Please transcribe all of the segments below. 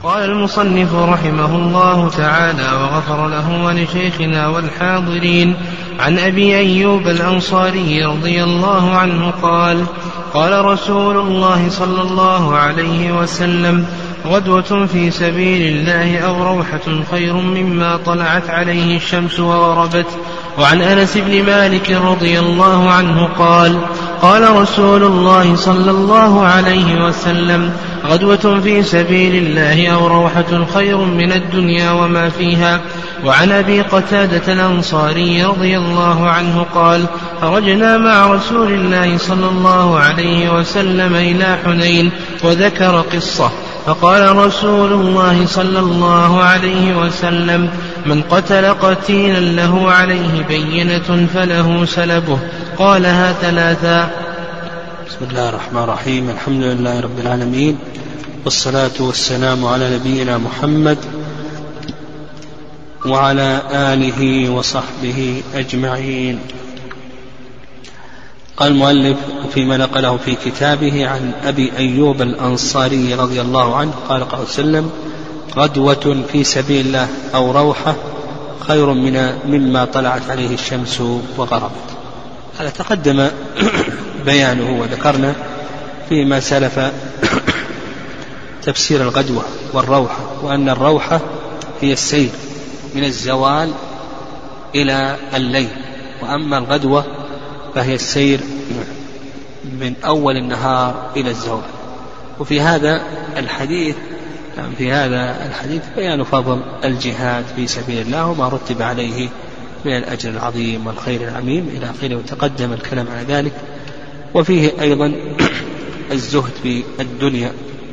قال المصنف رحمه الله تعالى وغفر له ولشيخنا والحاضرين: عن أبي أيوب الأنصاري رضي الله عنه قال: قال رسول الله صلى الله عليه وسلم: غدوة في سبيل الله أو روحة خير مما طلعت عليه الشمس وغربت. وعن أنس بن مالك رضي الله عنه قال: قال رسول الله صلى الله عليه وسلم: غدوة في سبيل الله أو روحة خير من الدنيا وما فيها. وعن أبي قتادة الأنصاري رضي الله عنه قال: خرجنا مع رسول الله صلى الله عليه وسلم إلى حنين، وذكر قصة، فقال رسول الله صلى الله عليه وسلم: من قتل قتيلا له عليه بينة فله سلبه. قالها ثلاثا. بسم الله الرحمن الرحيم. الحمد لله رب العالمين، والصلاة والسلام على نبينا محمد وعلى آله وصحبه أجمعين. قال المؤلف فيما نقله في كتابه عن أبي أيوب الأنصاري رضي الله عنه قال: قال وسلم: غدوة في سبيل الله أو روحة خير مما طلعت عليه الشمس وغربت. هذا تقدم بيانه، وذكرنا فيما سلف تفسير الغدوة والروحة، وأن الروحة هي السير من الزوال إلى الليل، وأما الغدوة فهي السير من أول النهار إلى الزوال. وفي هذا الحديث بيان فضل الجهاد في سبيل الله وما رتب عليه من الأجر العظيم والخير العميم إلى آخره، وتقدم الكلام على ذلك. وفيه أيضا الزهد في الدنيا،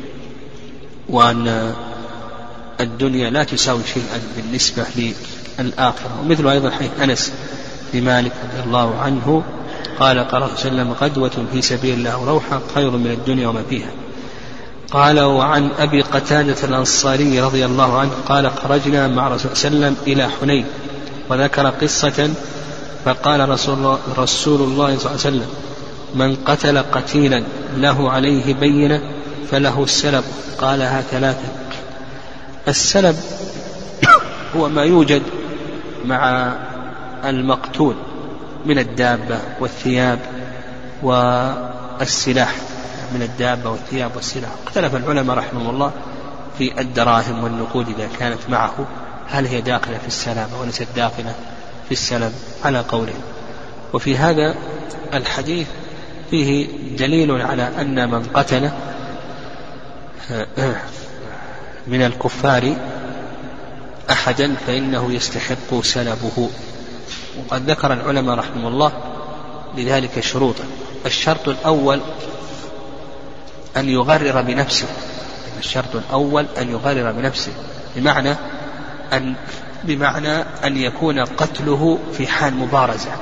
وأن الدنيا لا تساوي شيئا بالنسبة للآخرة. ومثل أيضا حديث أنس بن مالك رضي الله عنه قال: قال صلى الله عليه وسلم: غدوة في سبيل الله روحة خير من الدنيا وما فيها. قال: وعن أبي قتادة الأنصاري رضي الله عنه قال: خرجنا مع رسول الله صلى الله عليه وسلم إلى حنين، وذكر قصة، فقال رسول الله صلى الله عليه وسلم: من قتل قتيلا له عليه بينة فله السلب. قالها ثلاثة. السلب هو ما يوجد مع المقتول من الدابة والثياب والسلاح، من الدابة والثياب والسلاح. اختلف العلماء رحمهم الله في الدراهم والنقود إذا كانت معه، هل هي داخلة في السلب أو ليست داخلة في السلب، على قولهم. وفي هذا الحديث فيه دليل على أن من قتل من الكفار أحدا فإنه يستحق سلبه. وقد ذكر العلماء رحمه الله لذلك شروطا. الشرط الأول أن يغرر بنفسه، الشرط الأول أن يغرر بنفسه، بمعنى أن يكون قتله في حال مبارزة،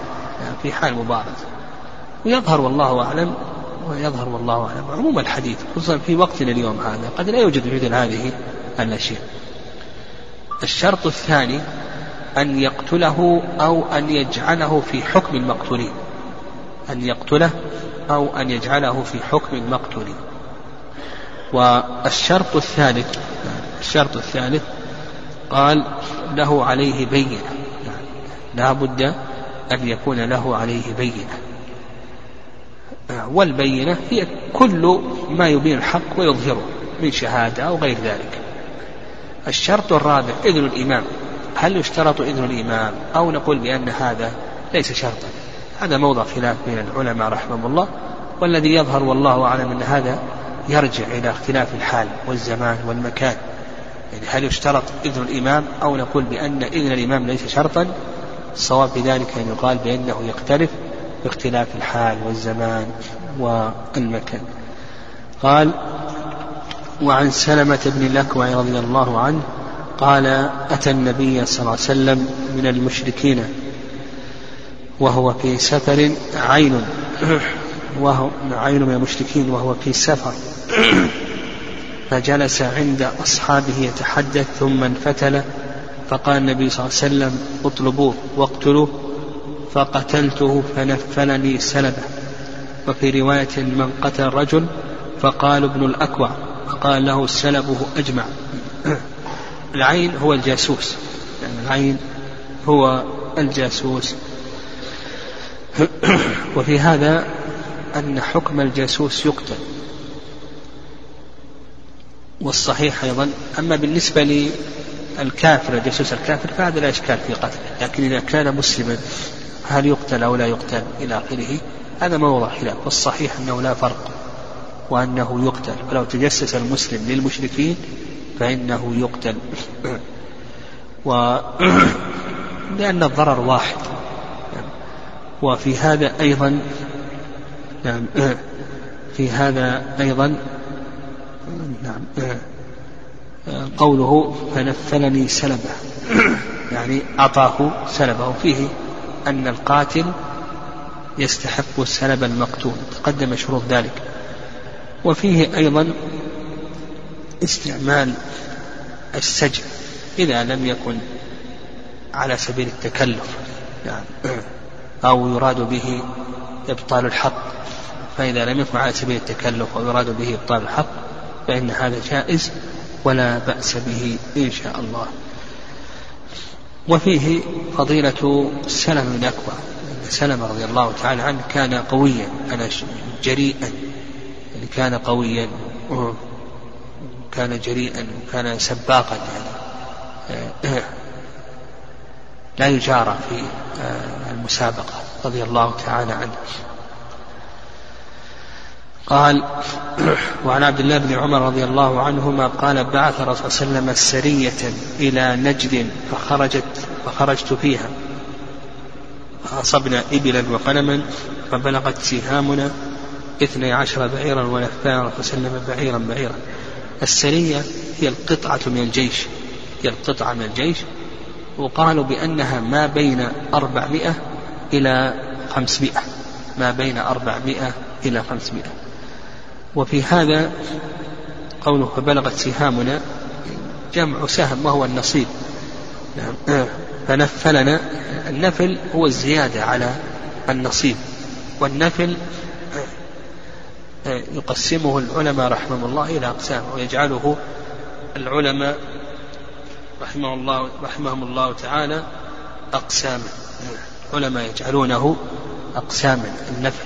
ويظهر والله أعلم عموم الحديث، خصوصا في وقتنا اليوم هذا قد لا يوجد مثل هذه الأشياء. الشرط الثاني أن يقتله أو أن يجعله في حكم المقتولين، والشرط الثالث قال: له عليه بينة، لا بد أن يكون له عليه بينة، والبينة هي كل ما يبين الحق ويظهره من شهادة أو غير ذلك. الشرط الرابع إذن الإمام. هل يشترط إذن الإمام أو نقول بأن هذا ليس شرطا؟ هذا موضع خلاف بين العلماء رحمهم الله، والذي يظهر والله أعلم أن هذا يرجع إلى اختلاف الحال والزمان والمكان. يعني هل يشترط إذن الإمام أو نقول بأن إذن الإمام ليس شرطا؟ الصواب بذلك أن يقال بأنه يختلف باختلاف الحال والزمان والمكان. قال: وعن سلمة بن الأكوع رضي الله عنه قال: أتى النبي صلى الله عليه وسلم من المشركين وهو في سفر، عين من المشركين وهو في سفر، فجلس عند أصحابه يتحدث، ثم انفتل، فقال النبي صلى الله عليه وسلم: اطلبوه واقتلوه، فقتلته فنفلني سلبه. وفي رواية: من قتل رجل فقال ابن الأكوع، فقال له: سلبه أجمع. العين هو الجاسوس، يعني العين هو الجاسوس. وفي هذا أن حكم الجاسوس يقتل. والصحيح أيضا أما بالنسبة للكافر الجاسوس الكافر فهذا لا إشكال في قتله، لكن إذا كان مسلما هل يقتل أو لا يقتل إلى آخره هذا موضع خلاف. والصحيح أنه لا فرق وأنه يقتل، فلو تجسس المسلم للمشركين فإنه يقتل. لأن الضرر واحد. وفي هذا أيضا في هذا أيضا قوله فنفلني سلبه، يعني أعطاه سلبه، فيه أن القاتل يستحق سلب المقتول، تقدم شروط ذلك. وفيه أيضا استعمال السجن إذا لم يكن على سبيل التكلف أو يراد به إبطال الحق، فإذا لم يكن على سبيل التكلف أو يراد به إبطال الحق فإن هذا جائز ولا بأس به إن شاء الله. وفيه فضيلة سلم بن أكوع. سلم رضي الله تعالى عنه كان قويا، كان جريئا، يعني كان قويا، كان جريئا، وكان سباقا، يعني لا يجارى في المسابقة رضي الله تعالى عنه. قال: وعن عبد الله بن عمر رضي الله عنهما قال: بعث الرسول صلى الله عليه وسلم سرية إلى نجد فخرجت فيها فأصبنا إبلا وغنما فبلغت سهامنا 12 بعيرا ولفانا الرسول صلى الله عليه وسلم بعيرا بعيرا. السرية هي القطعة من الجيش، هي القطعة من الجيش، وقالوا بأنها ما بين 400 إلى 500، ما بين 400 إلى 500. وفي هذا قوله فبلغت سهامنا جمع سهم وهو النصيب. فنفلنا، النفل هو الزيادة على النصيب، والنفل يقسمه العلماء رحمهم الله إلى أقسام، ويجعله العلماء رحمهم الله تعالى أقساما. العلماء يجعلونه أقساما النفل.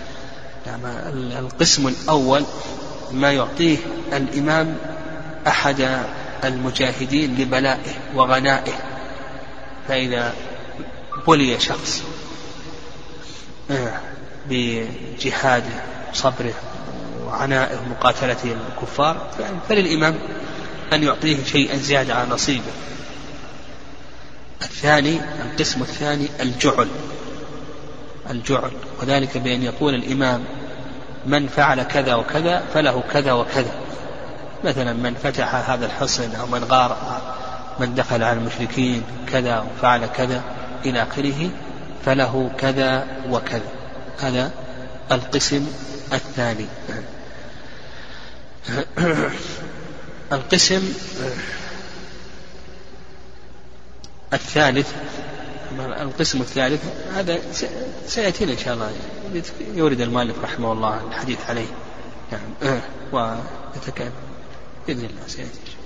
القسم الأول ما يعطيه الإمام أحد المجاهدين لبلائه وغنائه، فإذا بلي شخص بجهاده وصبره وعنائه ومقاتلته الكفار فللإمام أن يعطيه شيئا زيادة على نصيبه. الثاني، القسم الثاني الجعل، وذلك بأن يقول الإمام من فعل كذا وكذا فله كذا وكذا، مثلا من فتح هذا الحصن أو من غار، من دخل على المشركين كذا وفعل كذا إلى آخره فله كذا وكذا. هذا القسم الثاني. القسم الثالث، هذا سيأتينا إن شاء الله، يورد المؤلف رحمه الله الحديث عليه، ويتكلم بإذن الله سيأتي.